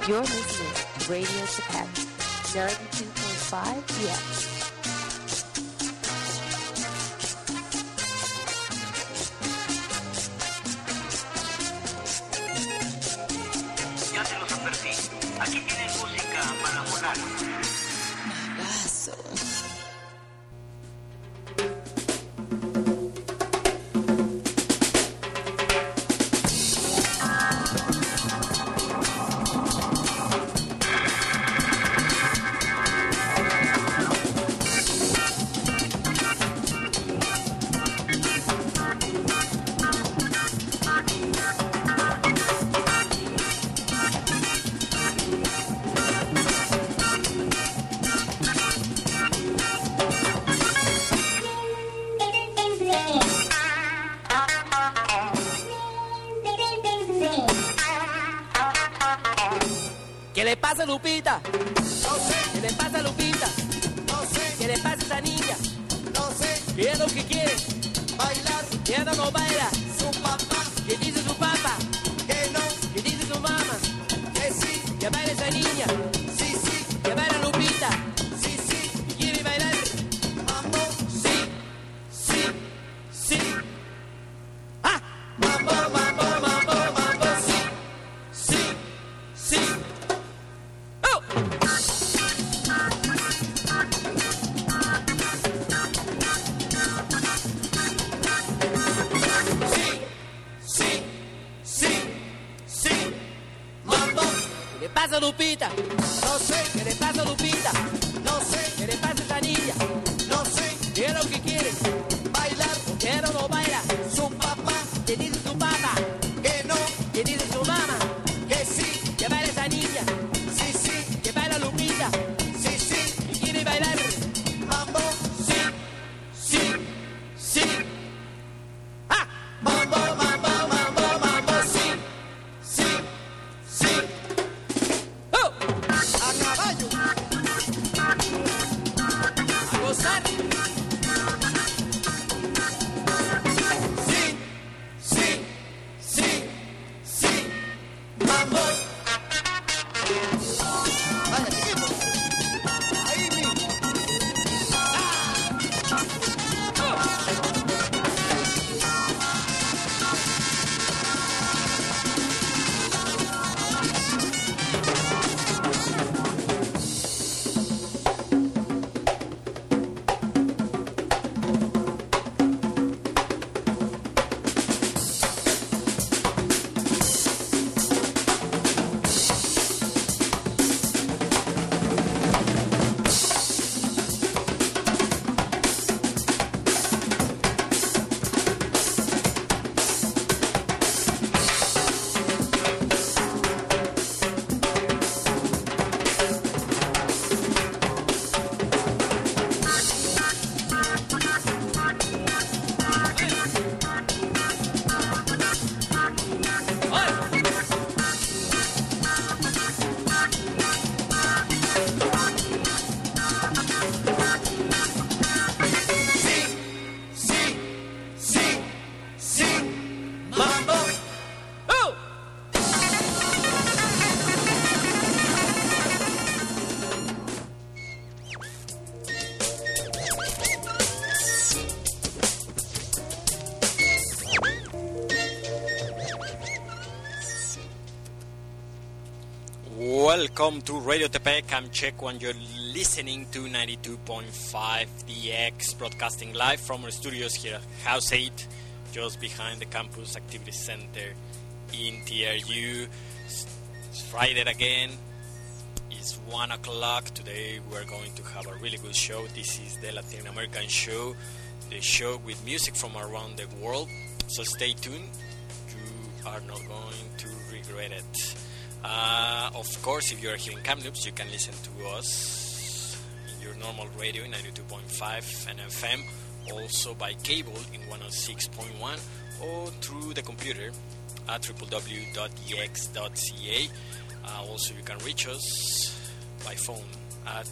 You're listening to Radio Tepec 92.5 DX. Ya se los advertí. Aquí tienen música para volar. Magazo. ¿Qué le pasa, Lupita? No sé, ¿Qué le pasa, Lupita? no sé, ¿Qué le pasa a esa niña? no sé, ¿Qué es lo que quiere? bailar ¿Qué no baila? su papá, ¿Qué dice su papá? que no, ¿Qué dice su mamá? que sí, ¿Que baila esa niña? sí, sí, ¿Que baila Lupita? sí, sí, ¿Quiere bailar? mambo, Sí, sí, sí. ¡Ah! mambo, mambo, mambo, mambo, sí, Sí, sí. ¡Oh! sí, sí, sí, sí, mambo, ¿Qué le pasa, Lupita? no sé, ¿Qué le pasa, Lupita? no sé, ¿Qué le pasa a esa niña? no sé, ¿Qué es lo que quiere? bailar ¿Qué no baila? su papá, ¿Qué dice su papá? que no, ¿Qué dice su mamá? que sí, ¿Que baila esa niña? sí, sí, ¿Que baila Lupita? sí, sí, ¿Y quiere bailar? mambo, Sí, sí, sí. ¡Ah! mambo, mambo, mambo, mambo, sí, sí, sí, ¡Oh! a caballo, ¡A gozar! sí, sí, sí, sí, mambo. Vaya, chiquito. Ahí mismo. Sí, sí, sí, sí, mambo. ¡Oh! Welcome to Radio Tepec. I'm Checo and you're listening to 92.5 DX, broadcasting live from our studios here at House 8, just behind the Campus Activity Center in TRU. It's Friday again. It's 1 o'clock. Today we're going to have a really good show. This is the Latin American show, the show with music from around the world. So stay tuned. You are not going to regret it. Of course, if you are here in Kamloops, you can listen to us in your normal radio in 92.5 and FM, also by cable in 106.1 or through the computer at www.ex.ca. Also, you can reach us by phone at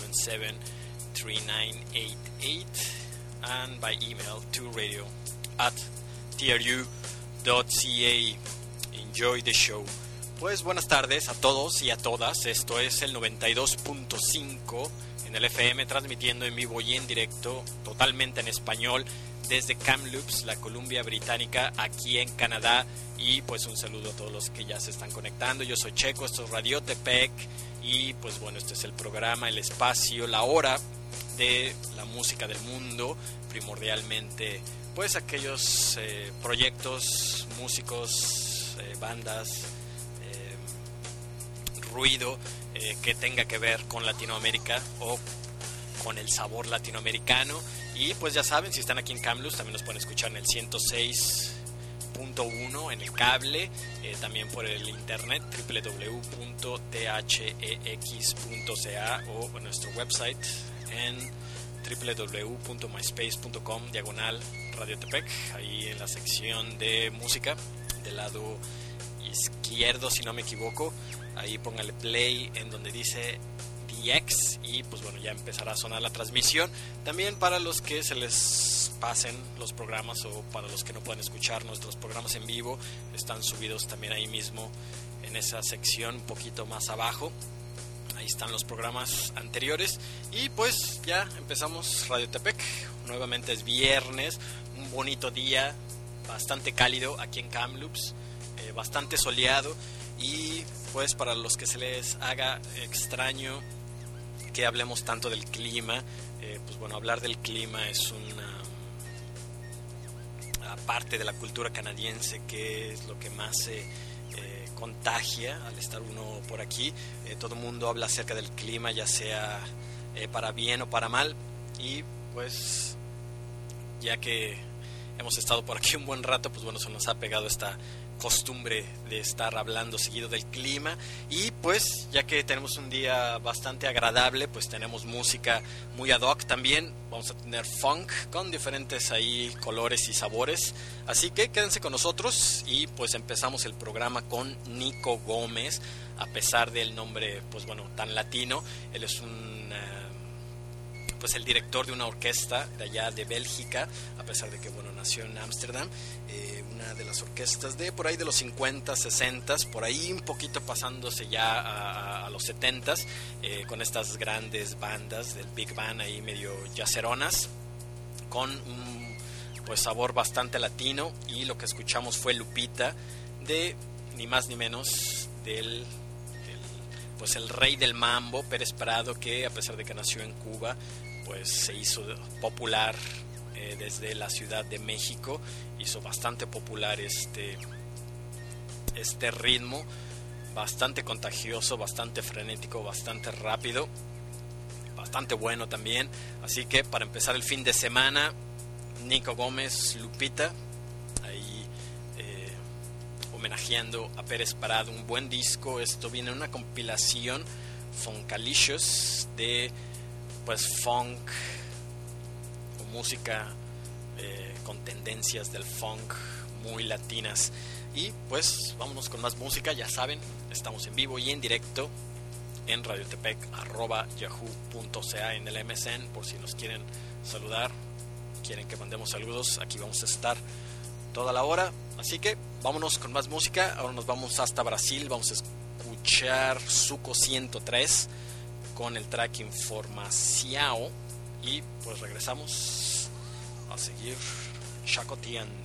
377-3988 and by email to radio@tru.ca. Enjoy the show. Pues buenas tardes a todos y a todas. Esto es el 92.5 en el FM, transmitiendo en vivo y en directo, totalmente en español, desde Kamloops, la Columbia Británica, aquí en Canadá. Y pues un saludo a todos los que ya se están conectando. Yo soy Checo, esto es Radiotepec. Y pues bueno, este es el programa, el espacio, la hora de la música del mundo, primordialmente pues aquellos proyectos, músicos, bandas, ruido que tenga que ver con Latinoamérica o con el sabor latinoamericano. Y pues ya saben, si están aquí en Kamloops también nos pueden escuchar en el 106.1 en el cable, también por el internet www.thex.ca o en nuestro website en www.myspace.com/Radiotepec, ahí en la sección de música del lado izquierdo, si no me equivoco. Ahí póngale play en donde dice DX y pues bueno, ya empezará a sonar la transmisión. También para los que se les pasen los programas o para los que no pueden escuchar nuestros programas en vivo, están subidos también ahí mismo en esa sección un poquito más abajo. Ahí están los programas anteriores y pues ya empezamos Radiotepec. Nuevamente es viernes, un bonito día, bastante cálido aquí en Kamloops, bastante soleado. Y pues para los que se les haga extraño que hablemos tanto del clima, pues bueno, hablar del clima es una parte de la cultura canadiense que es lo que más se contagia al estar uno por aquí. Todo el mundo habla acerca del clima, ya sea para bien o para mal, y pues ya que hemos estado por aquí un buen rato, pues bueno, se nos ha pegado esta costumbre de estar hablando seguido del clima. Y pues ya que tenemos un día bastante agradable, pues tenemos música muy ad hoc también. Vamos a tener funk con diferentes ahí colores y sabores, así que quédense con nosotros. Y pues empezamos el programa con Nico Gómez, a pesar del nombre pues bueno tan latino. Él es pues el director de una orquesta de allá de Bélgica, a pesar de que bueno nació en Ámsterdam, una de las orquestas de por ahí de los 50, 60, por ahí un poquito pasándose ya a los 70, con estas grandes bandas del Big Band ahí medio jazzeronas, con un pues sabor bastante latino. Y lo que escuchamos fue Lupita, de ni más ni menos del pues el rey del mambo, Pérez Prado, que a pesar de que nació en Cuba, pues se hizo popular desde la Ciudad de México. Hizo bastante popular este ritmo, bastante contagioso, bastante frenético, bastante rápido, bastante bueno también. Así que para empezar el fin de semana, Nico Gómez, Lupita, ahí homenajeando a Pérez Prado, un buen disco. Esto viene en una compilación Funkalicious de pues funk o música con tendencias del funk muy latinas. Y pues vámonos con más música. Ya saben, estamos en vivo y en directo en Radiotepec @yahoo.ca en el MSN, por si nos quieren saludar, quieren que mandemos saludos, aquí vamos a estar toda la hora. Así que vámonos con más música. Ahora nos vamos hasta Brasil, vamos a escuchar Suco 103 con el track Información y pues regresamos a seguir chacoteando.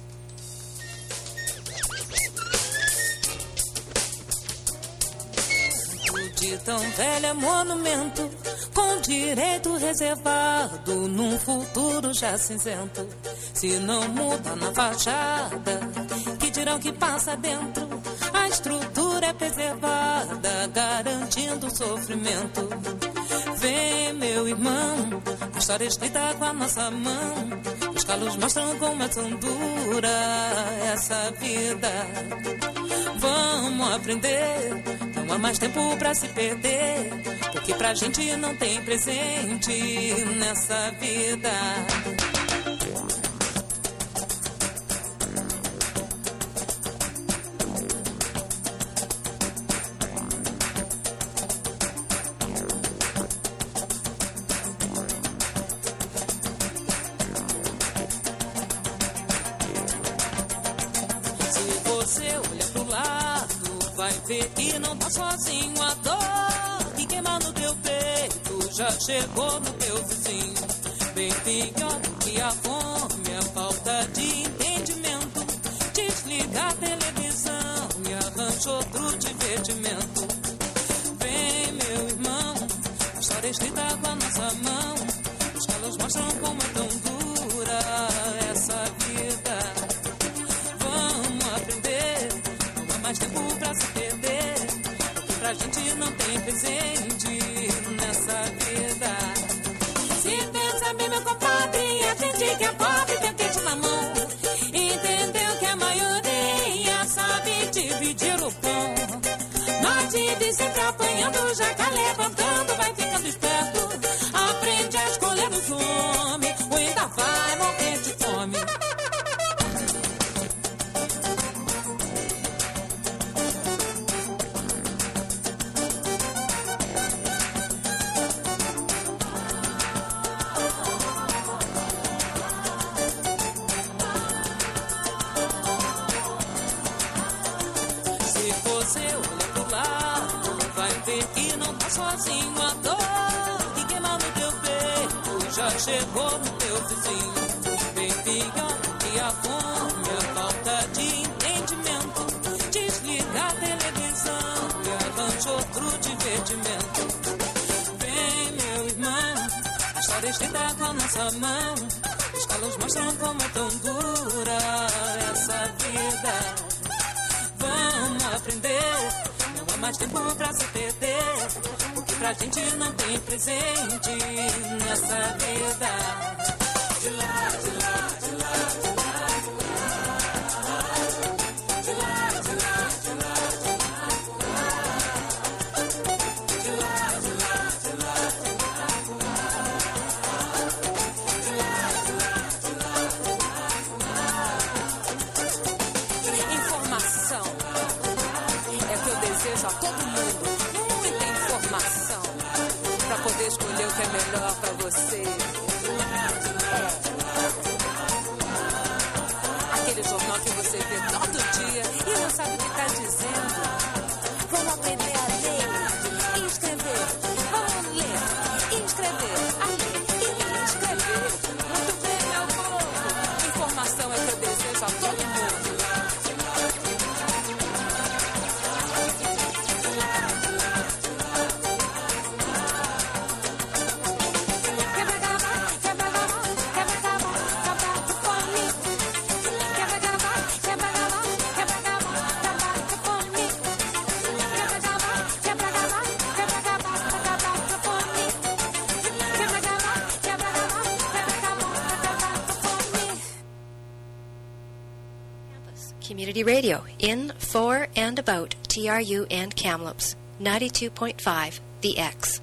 De tão velho é monumento, com direito reservado num futuro já cinzento. Se não muda na fachada, que dirão que passa dentro? A estrutura é preservada, garantindo o sofrimento. Vem, meu irmão, a história escrita com a nossa mão. Os calos mostram como é tão dura essa vida. Vamos aprender, não há mais tempo pra se perder, porque pra gente não tem presente nessa vida. vai ver que não tá sozinho. A dor que queima no teu peito já chegou no teu vizinho. Bem pior do que a fome, a falta de entendimento. Desliga a televisão e arranja outro divertimento. Vem, meu irmão, a história escrita com a nossa mão. Os calos mostram como é tão dura essa vida. Vamos aprender, não há mais tempo pra se perder. Porque pra gente não tem presente nessa vida. Se pensa bem, meu compadre, a gente que é pobre tem quente na mão. Entendeu que a maioria sabe dividir o pão. Norte de sempre apanhando, jaca levantando, vai ficando esperto. Aprende a escolher os homens, ou ainda vai morrer de fome. E não tá sozinho, a dor que queima no teu peito já chegou no teu vizinho. Bem pior que a fome, a falta de entendimento. Desliga a televisão e arranja outro divertimento. Vem, meu irmão, a história escrita com a nossa mão. Os calos mostram como é tão dura essa vida. Vamos aprender, não há mais tempo pra se perder. Porque pra gente não tem presente nessa vida. De lá, de lá, de lá, de lá, de lá, de lá, de lá, de lá, de lá, de lá, de lá, de lá. Informação é o que eu desejo a todo mundo. Muita informação pra poder escolher o que é melhor pra você. Aquele jornal que você vê todo dia e não sabe o que tá dizendo. Vamos aprender a ler e escrever. Vamos ler e escrever. A ler e escrever. Muito bem, meu povo. Informação é o que eu desejo a todo mundo. Community Radio, in, for, and about TRU and Kamloops, 92.5 The X.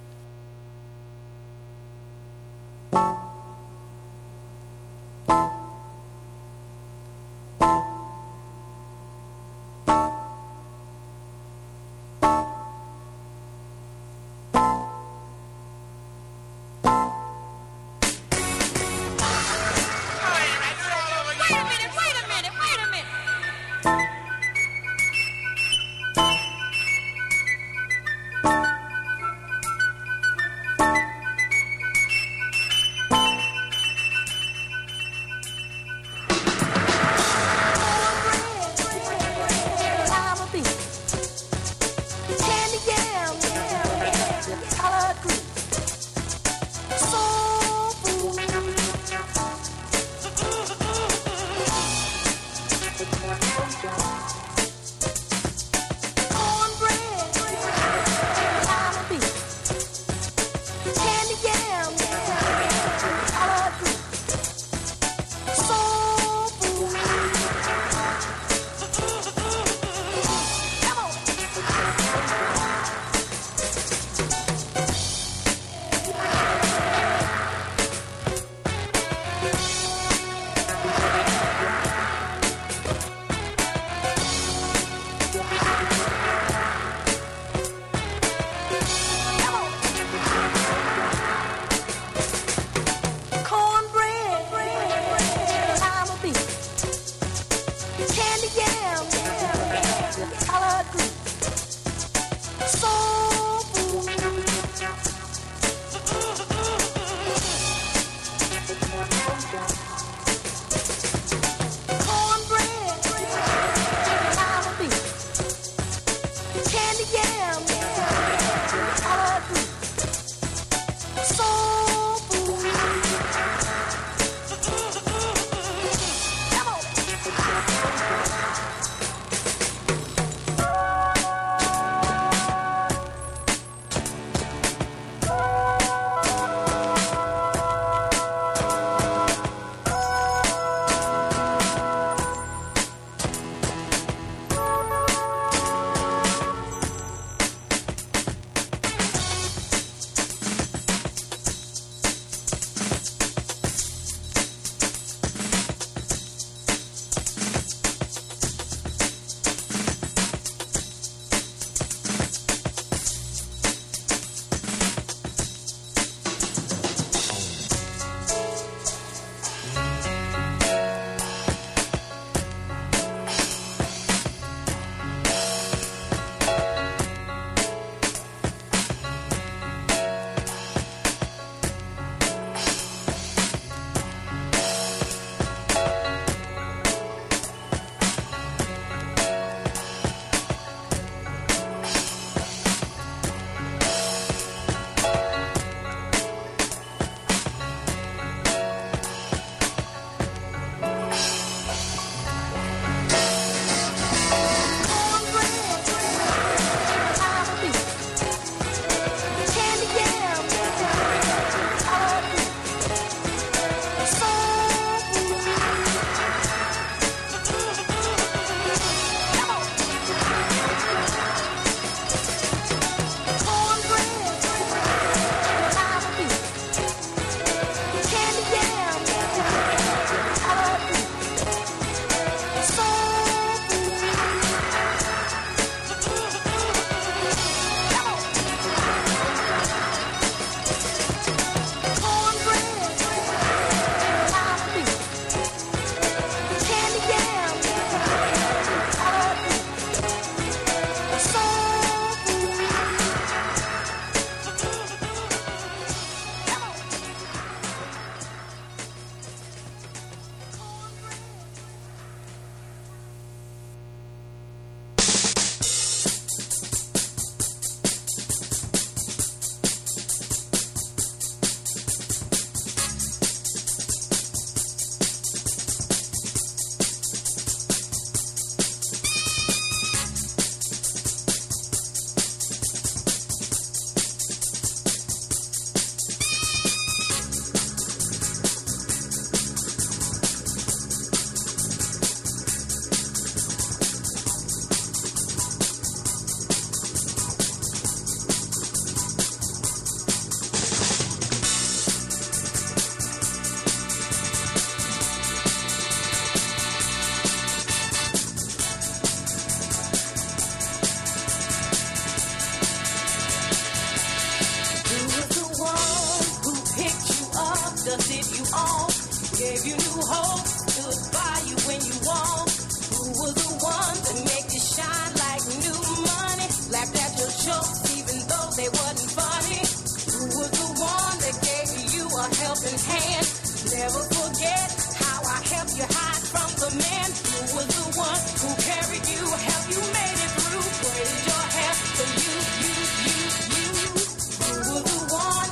dusted you off, gave you new hope, stood by you when you walk. Who was the one that made you shine like new money? Laughed at your jokes even though they wasn't funny. Who was the one that gave you a helping hand? Never forget how I helped you hide from the man. Who was the one who carried you, helped you made it through? Braided your hair for you. Who was the one?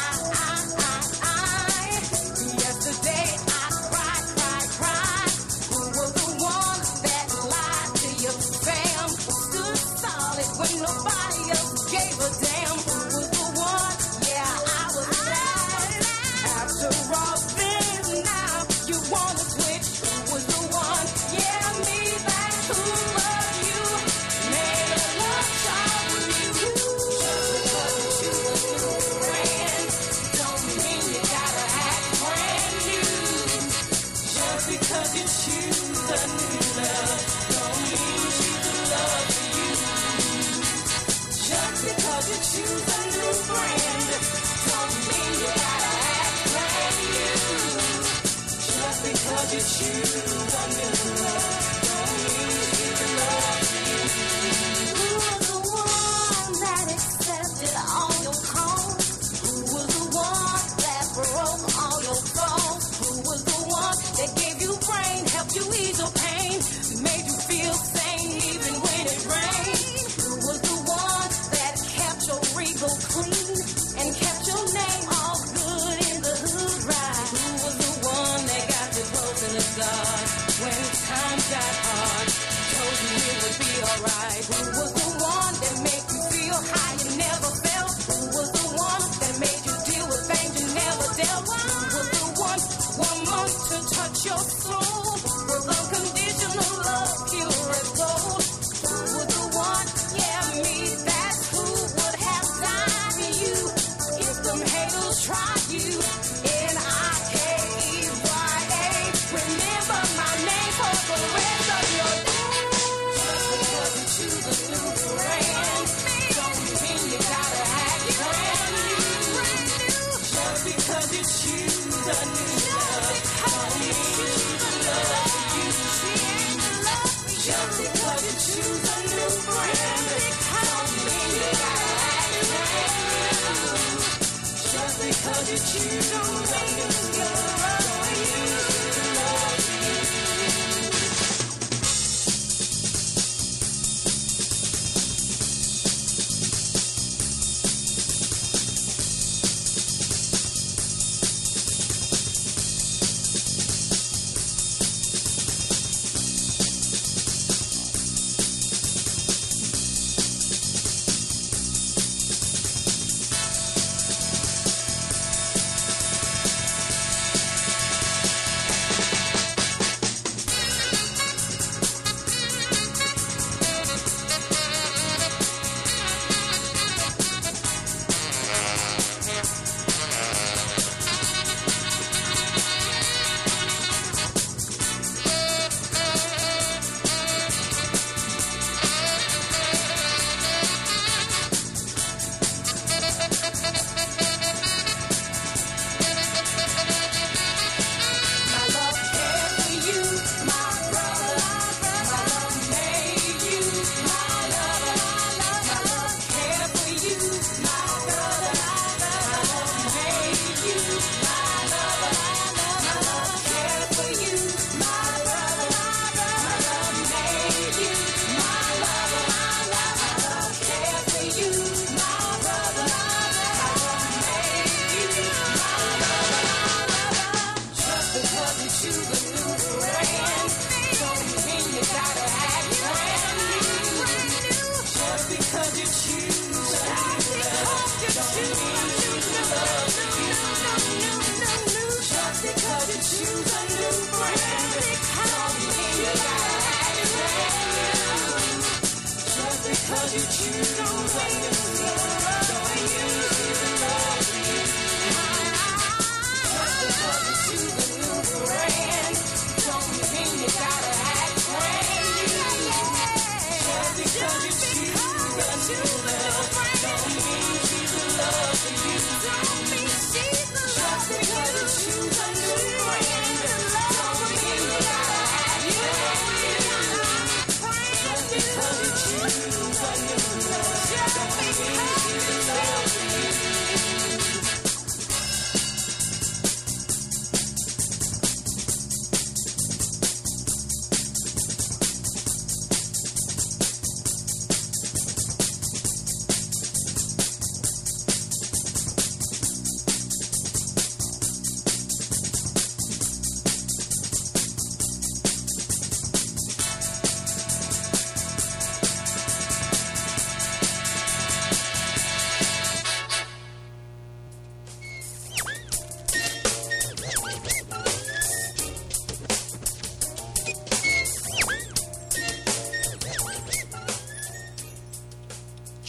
Yesterday I cried. Who was the one that lied to your fam? Stood solid when nobody else gave a damn. Who was the one? Yeah, I was there. After all this, now you wanna switch. Who was the one? Yeah, me, that's who loved you. Made a love child with you. Just because you choose a new friend, don't mean you gotta act brand new. Just because you choose a new love, don't mean she's in love with you. Just because you choose a new friend, don't mean you gotta act brand new. Just because you choose a new love, don't mean she's in love with you. Who was the one that accepted all your calls? Who was the one that broke all your falls? Who was the one that gave you rain, helped you ease your pain, made you feel sane even when it rained? Who was the one that kept your regal clean and kept your name all good in the hood ride? Who was the one that got you close in the dark when times got hard? Told you it would be alright. Who was the one that made you feel high you never felt? Who was the one that made you deal with things you never dealt? Who was the one month to touch your soul with unconditional love, pure as gold? Who was the one? Yeah, me, that's who would have died for you if them haters tried you. N-I-K-E-Y-A. Remember my name for the rest of your days. Just because you choose a new friend, don't mean you gotta act brand new. Just because you choose a new love, don't mean she's in love with you. Just because you choose a new friend, don't mean you gotta act brand new. Just because you choose a new love, don't mean she's in love with you. Don't mean she's in love with you.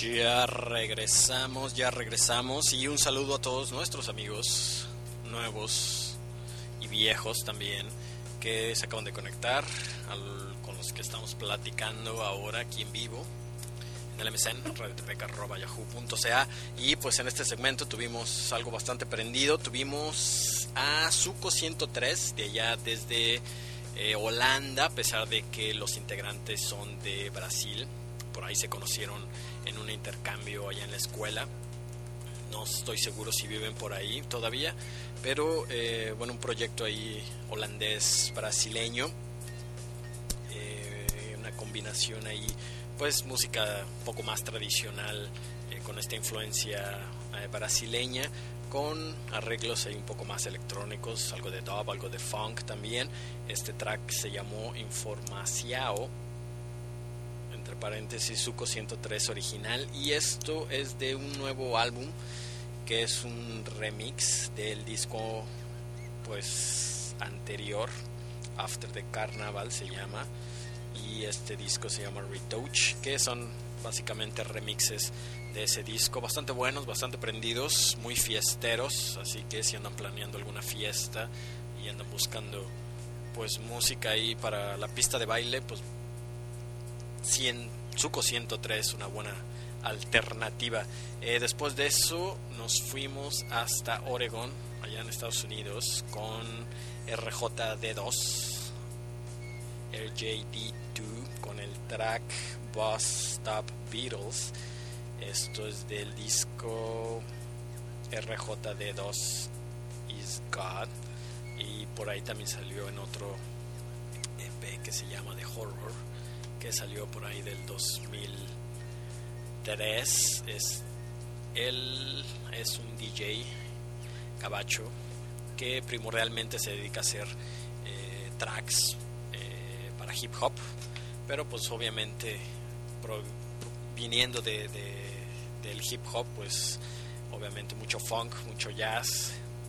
Ya regresamos y un saludo a todos nuestros amigos nuevos y viejos también que se acaban de conectar con los que estamos platicando ahora aquí en vivo en el MSN, radiotepec@yahoo.ca. Y pues en este segmento tuvimos algo bastante prendido. Tuvimos a Suco 103 de allá desde Holanda, a pesar de que los integrantes son de Brasil. Por ahí se conocieron en un intercambio allá en la escuela. No estoy seguro si viven por ahí todavía, pero bueno, un proyecto ahí holandés brasileño, una combinación ahí, pues música un poco más tradicional, con esta influencia brasileña, con arreglos ahí un poco más electrónicos, algo de dub, algo de funk también. Este track se llamó Informaciao, entre paréntesis Suco 103 original, y esto es de un nuevo álbum que es un remix del disco pues anterior, After the Carnival se llama, y este disco se llama Retouch, que son básicamente remixes de ese disco, bastante buenos, bastante prendidos, muy fiesteros, así que si andan planeando alguna fiesta y andan buscando pues música ahí para la pista de baile, pues Suco 103, una buena alternativa. Después de eso nos fuimos hasta Oregon, allá en Estados Unidos, con RJD2, RJD2, con el track Bus Stop Beatles. Esto es del disco RJD2 Is God, y por ahí también salió en otro EP que se llama The Horror, que salió por ahí del 2003. Él es un DJ gabacho que primordialmente se dedica a hacer tracks para hip hop, pero pues obviamente viniendo del hip hop, pues obviamente mucho funk, mucho jazz,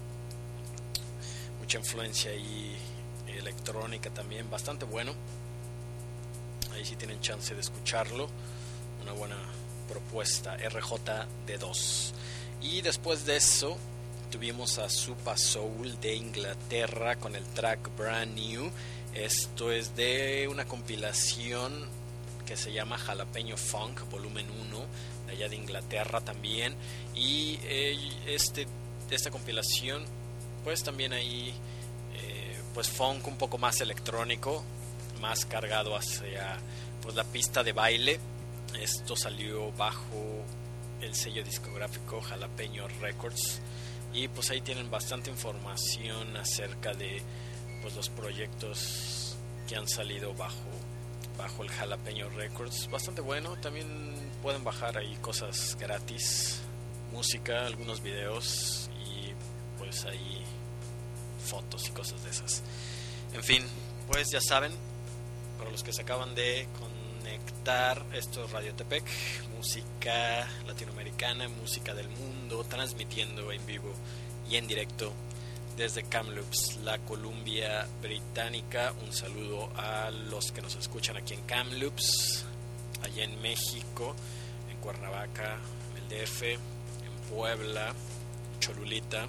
mucha influencia y electrónica también, bastante bueno. Ahí sí tienen chance de escucharlo, una buena propuesta, RJD2. Y después de eso tuvimos a Supa Soul de Inglaterra con el track Brand New. Esto es de una compilación que se llama Jalapeño Funk Volumen 1, de allá de Inglaterra también. Y esta compilación, pues también ahí pues funk un poco más electrónico, más cargado hacia pues la pista de baile. Esto salió bajo el sello discográfico Jalapeño Records, y pues ahí tienen bastante información acerca de pues los proyectos que han salido bajo el Jalapeño Records. Bastante bueno. También pueden bajar ahí cosas gratis, música, algunos videos y pues ahí fotos y cosas de esas. En fin, pues ya saben, para los que se acaban de conectar, esto es Radio Tepec, música latinoamericana, música del mundo, transmitiendo en vivo y en directo desde Kamloops, la Columbia Británica. Un saludo a los que nos escuchan aquí en Kamloops, allá en México, en Cuernavaca, en el DF, en Puebla, Cholulita,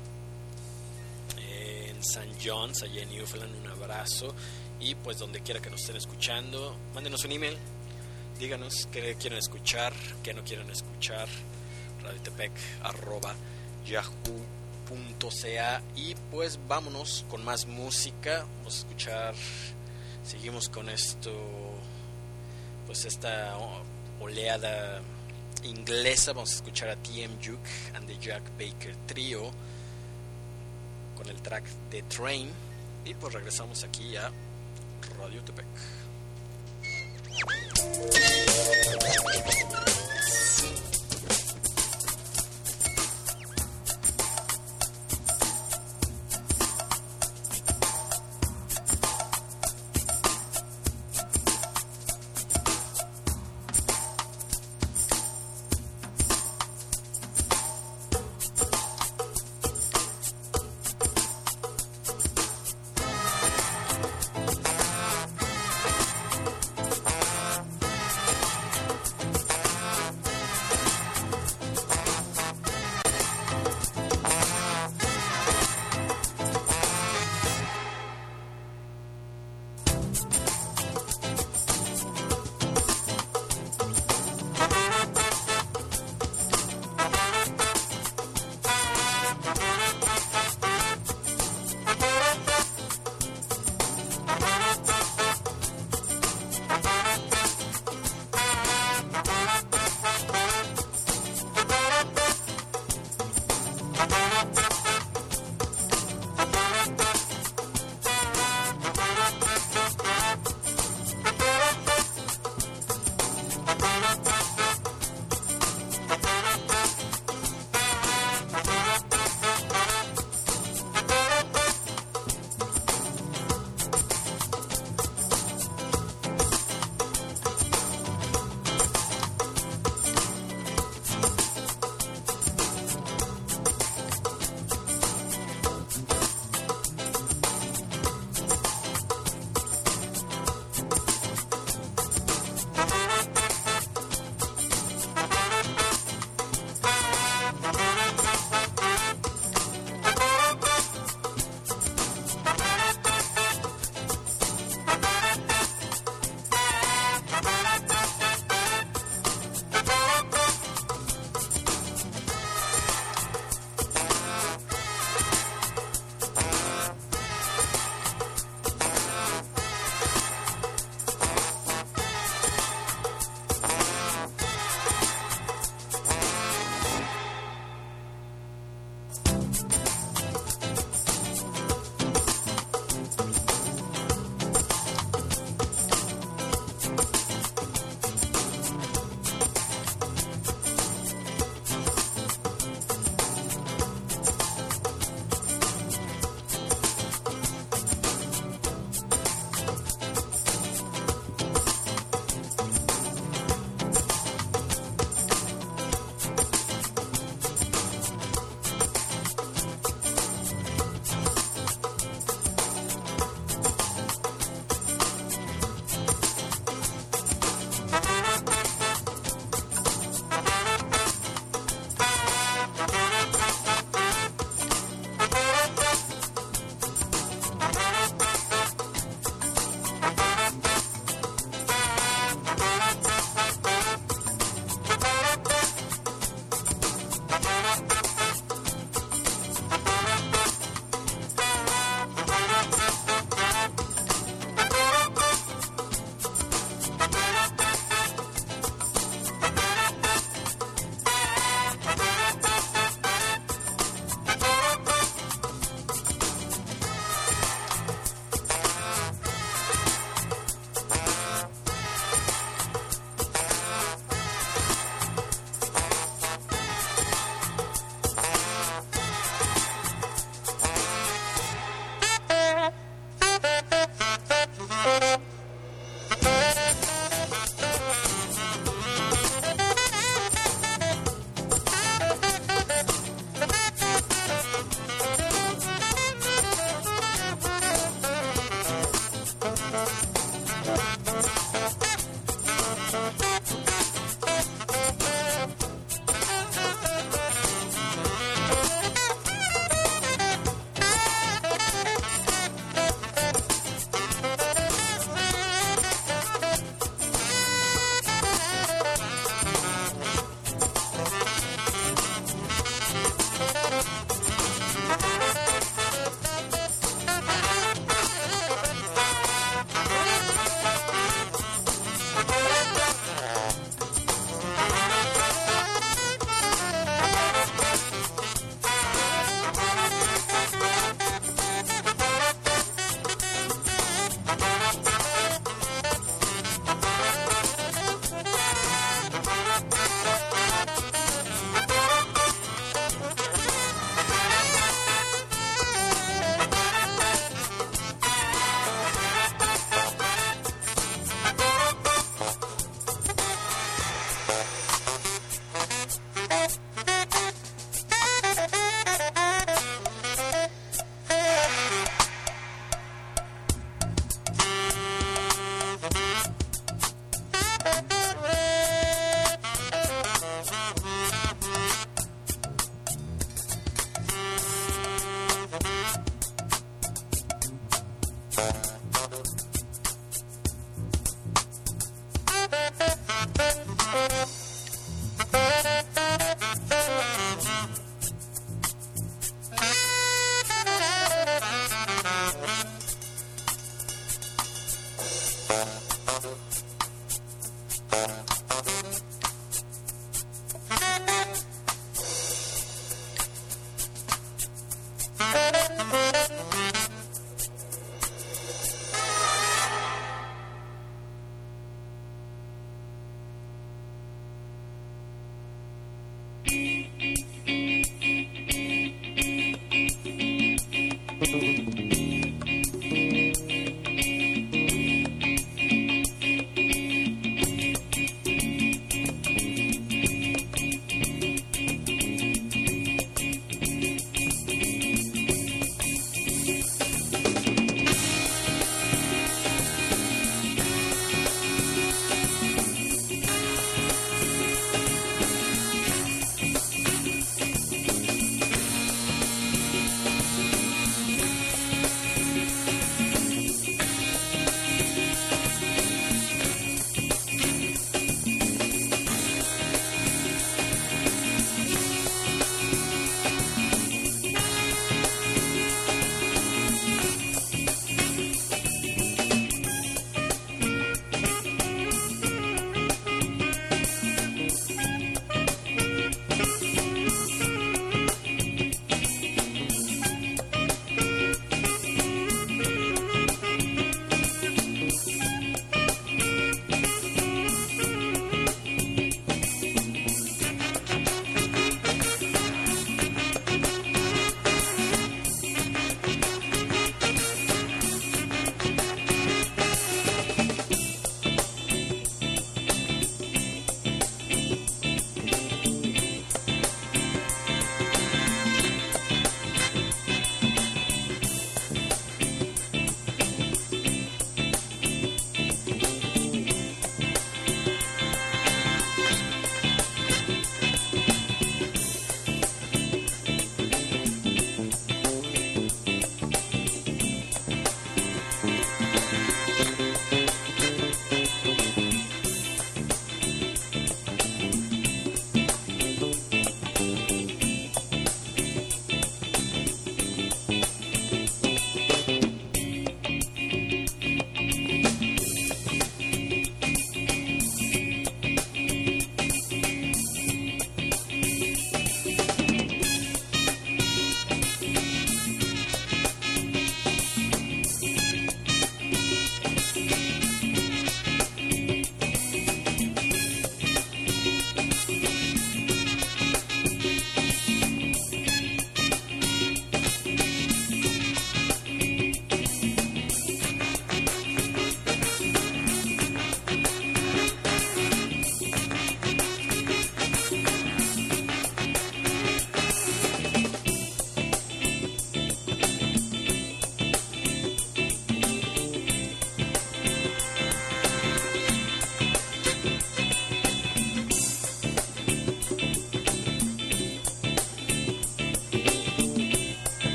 en St. John's, allá en Newfoundland. Un abrazo. Y pues donde quiera que nos estén escuchando, mándenos un email, díganos qué quieren escuchar, qué no quieren escuchar, radiotepec@yahoo.ca. Y pues vámonos con más música. Vamos a escuchar, seguimos con esto, pues esta oleada inglesa. Vamos a escuchar a TM Juke and the Jack Baker Trio con el track The Train, y pues regresamos aquí a Radio Tepec.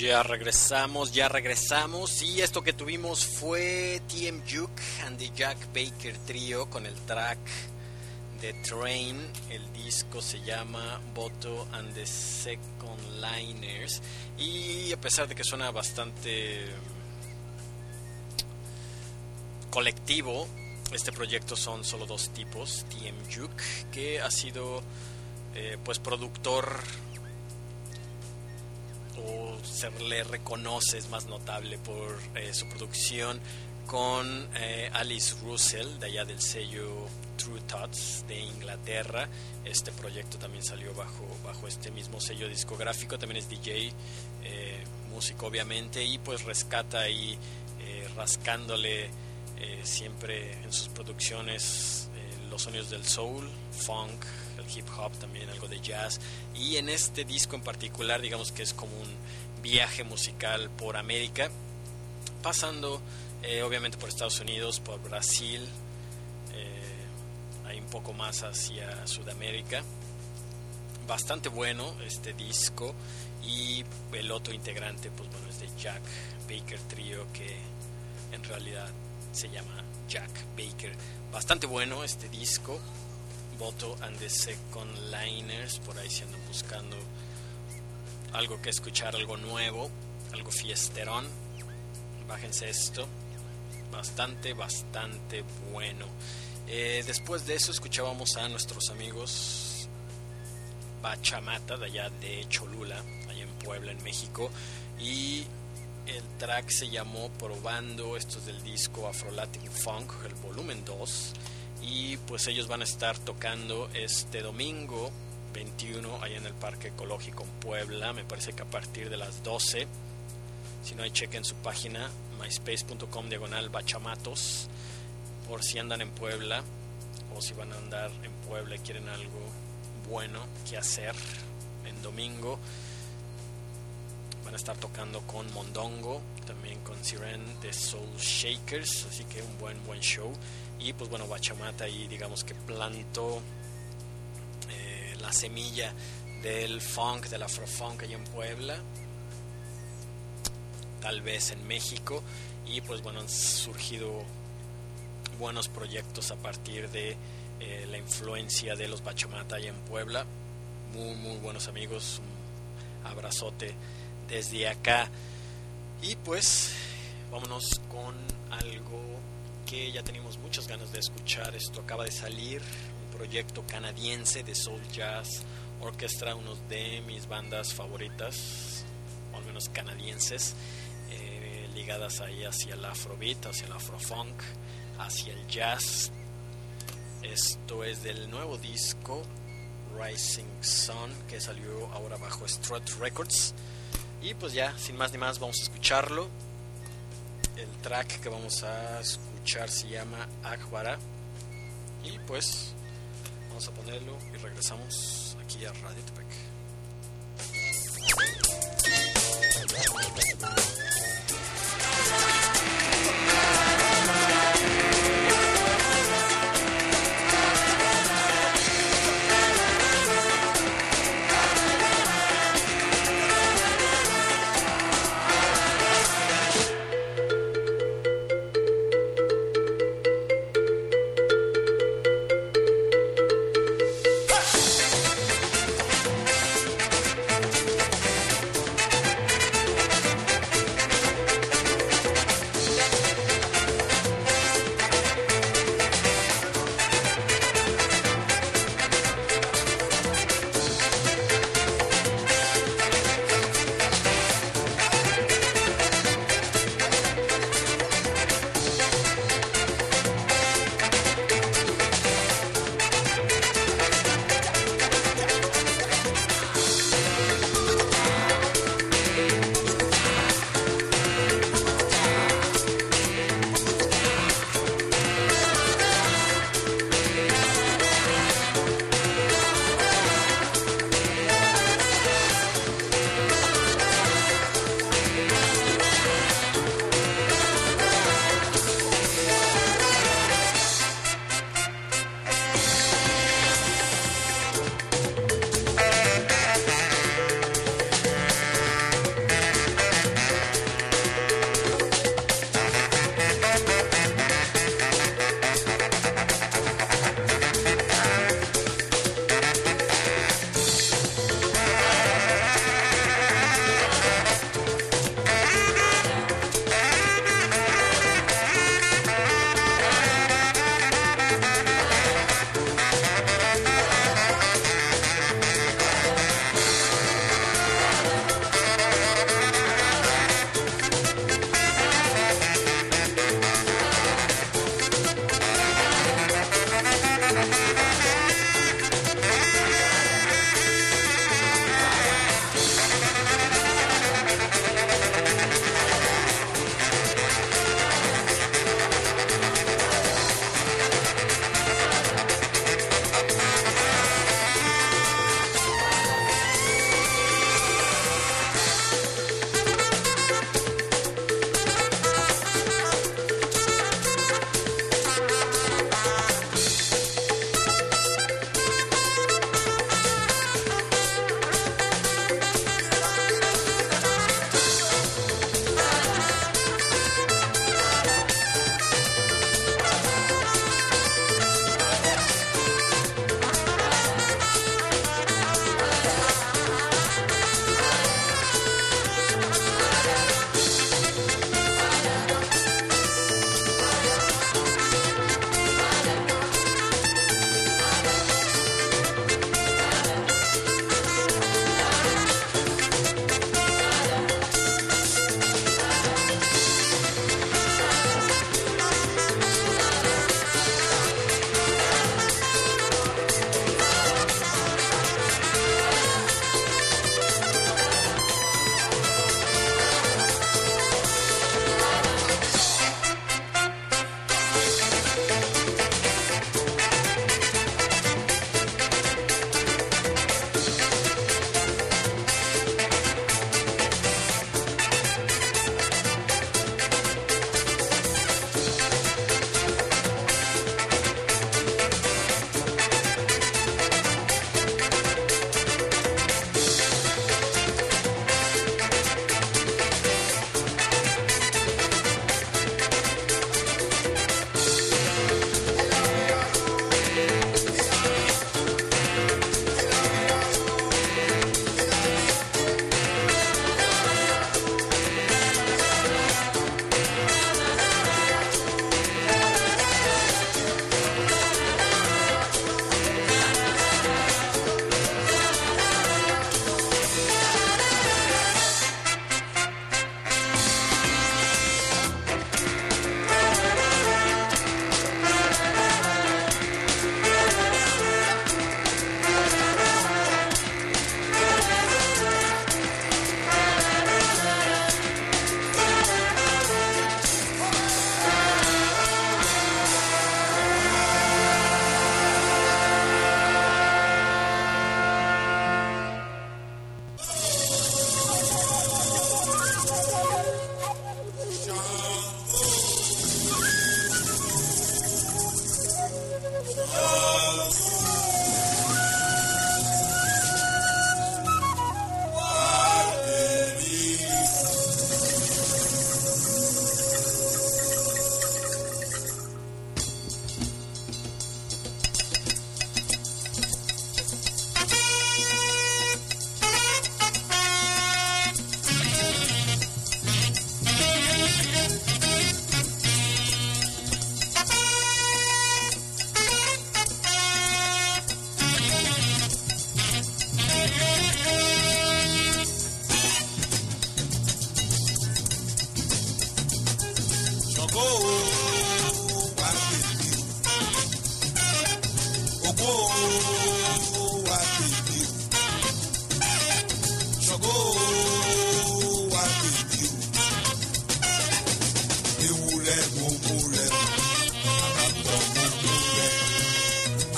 Ya regresamos y esto que tuvimos fue TM Juke and the Jack Baker Trio con el track The Train. El disco se llama Boto and the Second Liners y a pesar de que suena bastante colectivo, este proyecto son solo dos tipos. TM Juke, que ha sido pues productor, o se le reconoce, es más notable por su producción con Alice Russell, de allá del sello True Thoughts de Inglaterra. Este proyecto también salió bajo este mismo sello discográfico. También es DJ, músico obviamente, y pues rescata ahí rascándole siempre en sus producciones los sonidos del soul, funk, el hip hop, también algo de jazz. Y en este disco en particular, digamos que es como un viaje musical por América, pasando obviamente por Estados Unidos, por Brasil, hay un poco más hacia Sudamérica. Bastante bueno este disco. Y el otro integrante, pues bueno, es de Jack Baker Trio, que en realidad se llama Jack Baker. Bastante bueno este disco, Boto and the Second Liners. Por ahí si andan buscando algo que escuchar, algo nuevo, algo fiesterón, bájense esto. Bastante bueno. Después de eso escuchábamos a nuestros amigos Bachamata, de allá de Cholula, allá en Puebla, en México, y el track se llamó Probando. Esto es del disco Afro Latin Funk, el volumen 2, y pues ellos van a estar tocando este domingo 21 allá en el Parque Ecológico en Puebla, me parece que a partir de las 12. Si no, ahí chequen su página myspace.com/bachamatos, por si andan en Puebla o si van a andar en Puebla y quieren algo bueno que hacer en domingo. Van a estar tocando con Mondongo, también con Siren de Soul Shakers, así que un buen show. Y pues bueno, Bachamata ahí digamos que plantó la semilla del funk, del afrofunk allá en Puebla, tal vez en México, y pues bueno, han surgido buenos proyectos a partir de la influencia de los Bachamata allá en Puebla. Muy buenos amigos, un abrazote desde acá. Y pues vámonos con algo que ya teníamos muchas ganas de escuchar. Esto acaba de salir, un proyecto canadiense de Soul Jazz Orchestra, uno de mis bandas favoritas, o al menos canadienses, ligadas ahí hacia el afrobeat, hacia el afrofunk, hacia el jazz. Esto es del nuevo disco Rising Sun, que salió ahora bajo Strut Records. Y pues ya, sin más ni más, vamos a escucharlo. El track que vamos a escuchar se llama Akbara. Y pues vamos a ponerlo y regresamos aquí a Radio Tepec.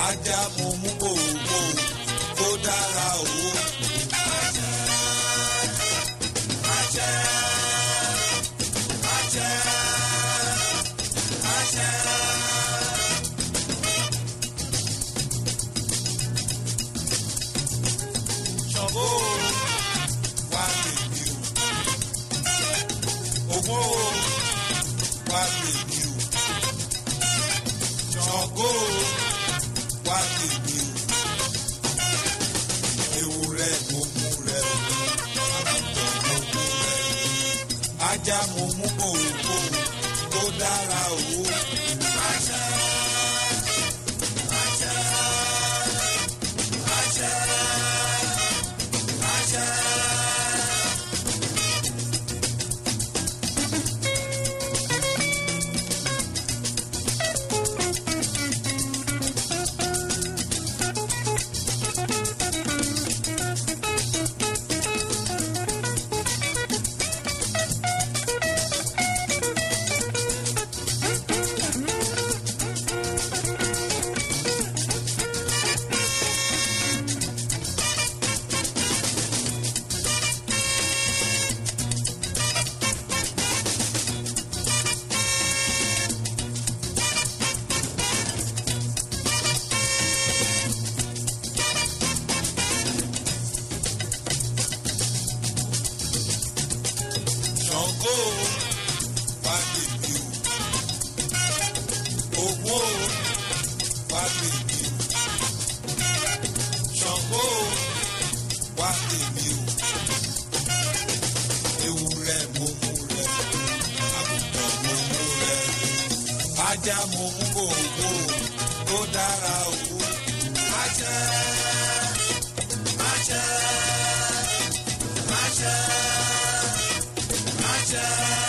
ajá mo mú gbòògbò tó dára owó. Ajá, ajá, ajá, ajá. Ṣàngó wá lèmi o, Ògún wá lèmi o, Ṣàngó wá lèmi o, ewúrẹ́ mo mú rẹ o, àgùntàn mo mú rẹ o, ajá mo mú gbòògbò tó dára o. Ajá, ajá, ajá, ajá. Ṣàngó wá lèmi o, Ògún wá lèmi o, Ṣàngó wá lèmi o, ewúrẹ́ mo mú rẹ o, àgùntàn mo mú rẹ o, ajá mo mú gbòògbò tó dára o. Ajá, ajá, ajá. Ajá.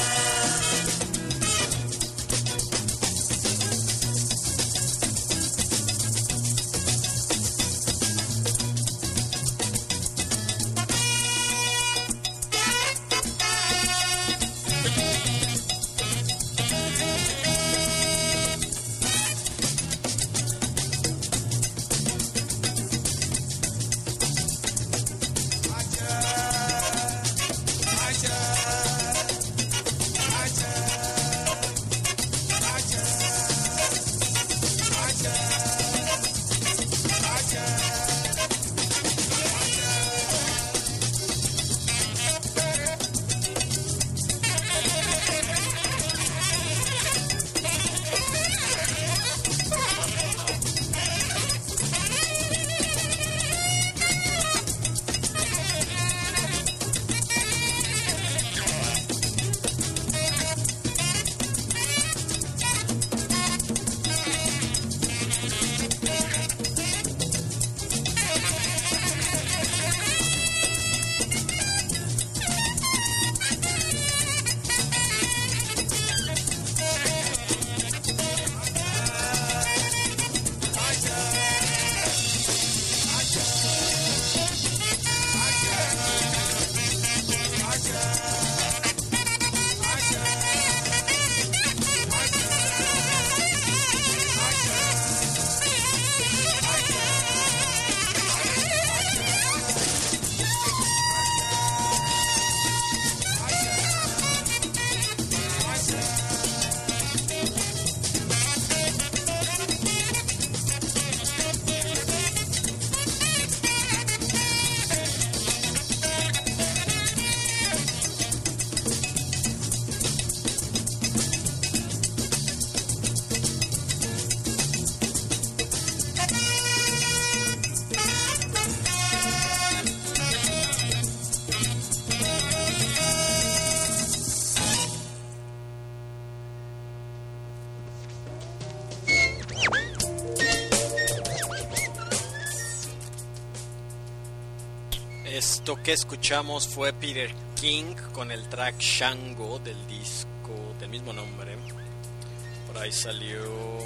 Esto que escuchamos fue Peter King con el track Shango del disco del mismo nombre. Por ahí salió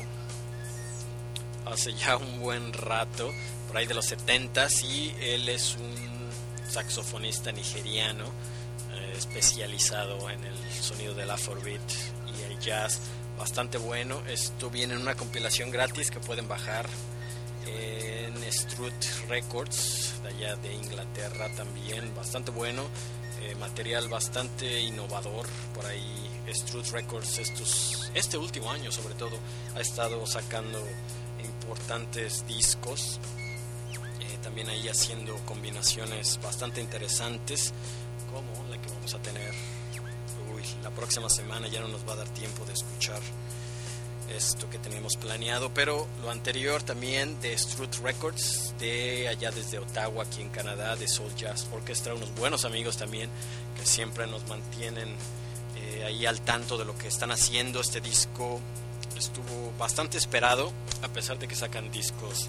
hace ya un buen rato, por ahí de los 70s, y él es un saxofonista nigeriano especializado en el sonido del afrobeat y el jazz, bastante bueno. Esto viene en una compilación gratis que pueden bajar en Struth Records, de allá de Inglaterra también, bastante bueno, material bastante innovador por ahí. Struth Records este último año sobre todo ha estado sacando importantes discos, también ahí haciendo combinaciones bastante interesantes como la que vamos a tener la próxima semana. Ya no nos va a dar tiempo de escuchar esto que teníamos planeado, pero lo anterior también de Struth Records, de allá desde Ottawa, aquí en Canadá, de Soul Jazz Orchestra, unos buenos amigos también que siempre nos mantienen ahí al tanto de lo que están haciendo. Este disco estuvo bastante esperado, a pesar de que sacan discos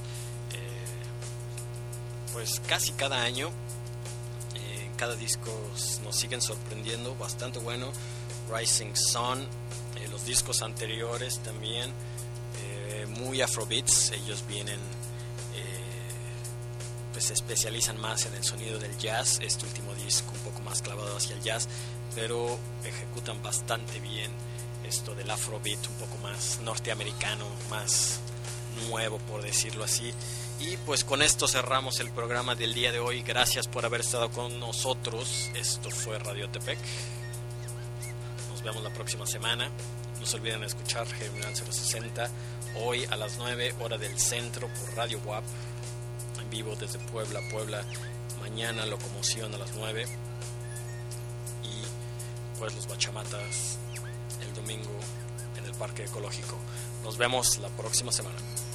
pues casi cada año. En cada disco nos siguen sorprendiendo, bastante bueno. Rising Sun, los discos anteriores también muy afrobeats. Ellos vienen pues se especializan más en el sonido del jazz. Este último disco un poco más clavado hacia el jazz, pero ejecutan bastante bien esto del afrobeat, un poco más norteamericano, más nuevo, por decirlo así. Y pues con esto cerramos el programa del día de hoy. Gracias por haber estado con nosotros. Esto fue Radiotepec. Nos vemos la próxima semana. No se olviden escuchar Germinal 060 hoy a las 9 hora del centro por Radio WAP, en vivo desde Puebla. Mañana Locomoción a las 9 y pues los Bachamatas el domingo en el Parque Ecológico. Nos vemos la próxima semana.